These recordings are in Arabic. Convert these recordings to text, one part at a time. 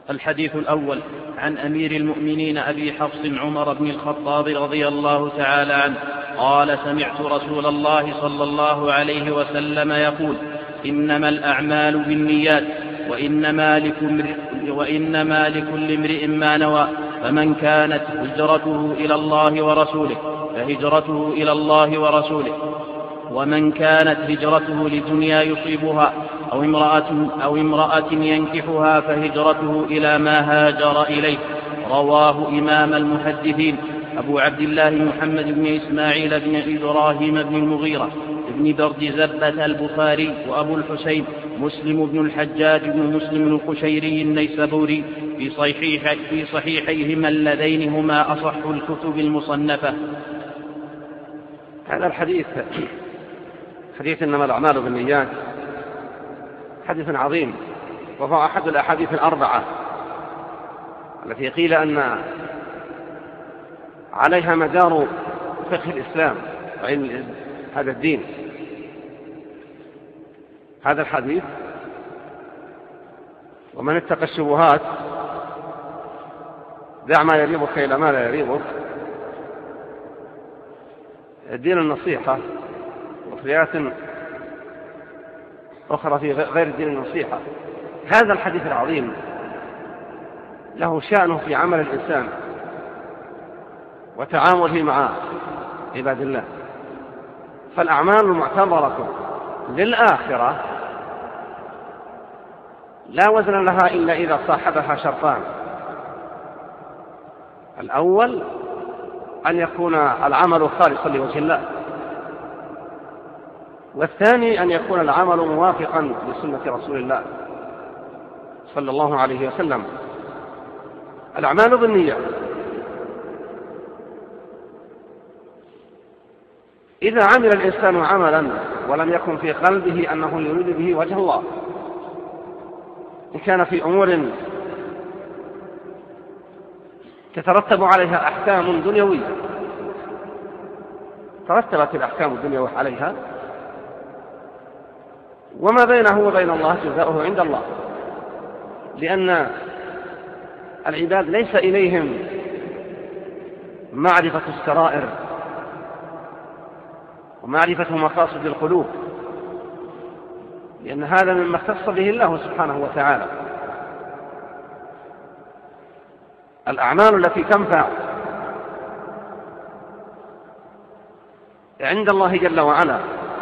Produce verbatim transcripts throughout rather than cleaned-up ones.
الحديث الأول عن أمير المؤمنين أبي حفص عمر بن الخطاب رضي الله تعالى عنه قال: سمعت رسول الله صلى الله عليه وسلم يقول: إنما الأعمال بالنيات وإنما لكل, وإنما لكل امرئ ما نوى، فمن كانت هجرته إلى الله ورسوله فهجرته إلى الله ورسوله، ومن كانت هجرته لدنيا يصيبها أو امرأة, أو امرأة ينكحها فهجرته إلى ما هاجر إليه. رواه إمام المحدثين أبو عبد الله محمد بن إسماعيل بن إبراهيم بن المغيرة بن بردزبة البخاري، وأبو الحسين مسلم بن الحجاج بن مسلم القشيري النيسابوري في, صحيح في صحيحيهما اللذين هما أصح الكتب المصنفة. هذا الحديث حديث إنما الأعمال بالنيات حديث عظيم، وهو أحد الأحاديث الأربعة التي قيل أن عليها مدار فقه الإسلام وعلم هذا الدين. هذا الحديث: ومن اتقى الشبهات دع ما يريبك إلى ما لا يريبك، الدين النصيحة، وفي آيات أخرى في غير الدين النصيحة. هذا الحديث العظيم له شأنه في عمل الإنسان وتعامله مع عباد الله، فالأعمال المعتبرة للآخرة لا وزن لها إلا إذا صاحبها شرطان: الأول أن يكون العمل خالصا لوجه الله، والثاني أن يكون العمل موافقا لسنة رسول الله صلى الله عليه وسلم. الأعمال بالنية، إذا عمل الإنسان عملا ولم يكن في قلبه أنه يريد به وجه الله، إن كان في أمور تترتب عليها أحكام دنيوية، ترتبت الأحكام الدنيوية عليها، وما بينه وبين الله جزاؤه عند الله، لأن العباد ليس إليهم معرفة السرائر ومعرفة مقاصد القلوب، لأن هذا مما اختص به الله سبحانه وتعالى. الأعمال التي تنفع عند الله جل وعلا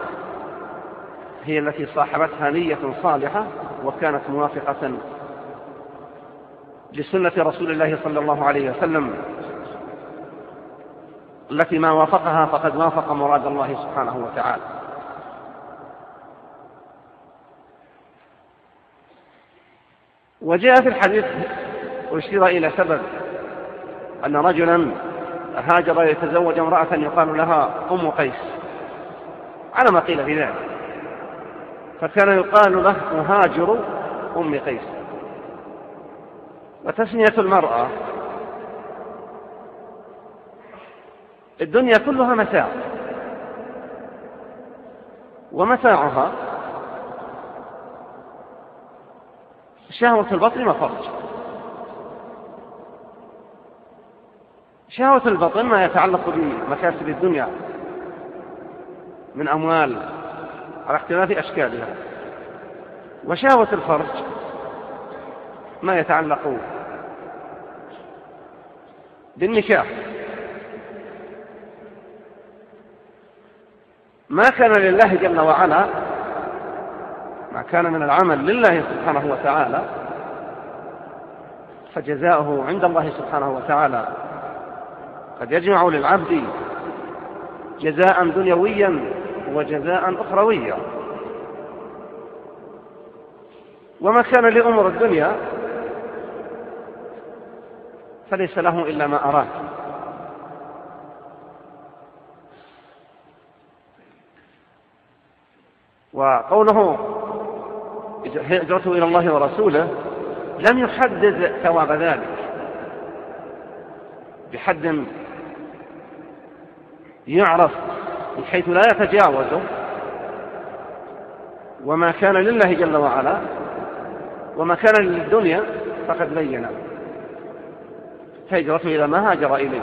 هي التي صاحبتها نية صالحة وكانت موافقة لسنة رسول الله صلى الله عليه وسلم، التي ما وافقها فقد وافق مراد الله سبحانه وتعالى. وجاء في الحديث واشير إلى سبب أن رجلا هاجر يتزوج امرأة يقال لها أم قيس، على ما قيل في ذلك، فكان يقال له مهاجر أم قيس. وتسمية المرأة، الدنيا كلها متاع، ومتاعها شهوة البطن وفرج. شهوة البطن ما يتعلق بمكاسب الدنيا من أموال على اختلاف أشكالها، وشهوة الفرج ما يتعلق بالنكاح. ما كان لله جل وعلا، ما كان من العمل لله سبحانه وتعالى، فجزاؤه عند الله سبحانه وتعالى قد يجمع للعبد جزاء دنيويا وجزاء أخرويا. وما كان لأمور الدنيا فليس له إلا ما أراد. وقوله هجرته إلى الله ورسوله لم يحدد ثواب ذلك بحد يعرف بحيث لا يتجاوزه، وما كان لله جل وعلا وما كان للدنيا فقد بين هجرته إلى ما هاجر إليه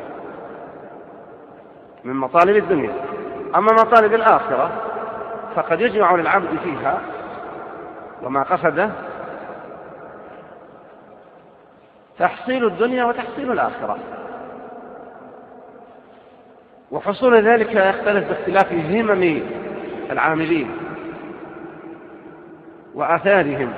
من مطالب الدنيا. أما مطالب الآخرة فقد يجمع للعبد فيها وما قصده تحصيل الدنيا وتحصيل الآخرة، وحصول ذلك يختلف باختلاف همم العاملين وآثارهم،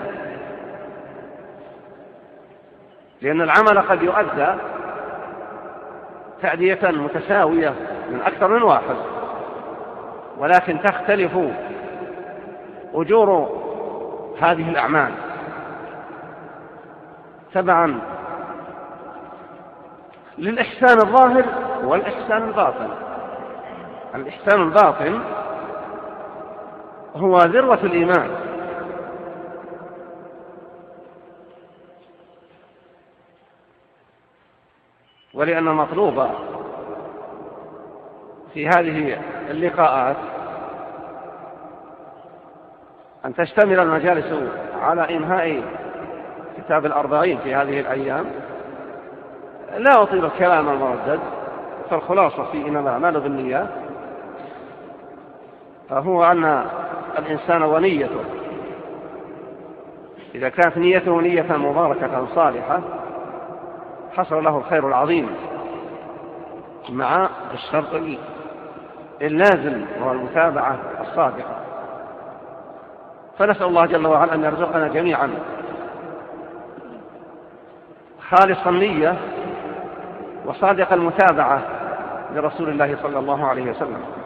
لأن العمل قد يؤدى تأدية متساوية من أكثر من واحد، ولكن تختلف أجور هذه الأعمال تبعا للإحسان الظاهر والإحسان الباطن. الإحسان الباطن هو ذروة الإيمان، ولأن المطلوب في هذه اللقاءات أن تشتمل المجالس على إنهاء كتاب الأربعين في هذه الأيام. لا أطيل الكلام المردد، فالخلاصة في إنما الأعمال بالنيات، فهو أن الإنسان ونيته إذا كانت نيته نية مباركة صالحة حصل له الخير العظيم مع الشرط اللازم وهو المتابعة الصادقة. فنسأل الله جل وعلا أن يرزقنا جميعا خالص النية وصادق المتابعة لرسول الله صلى الله عليه وسلم.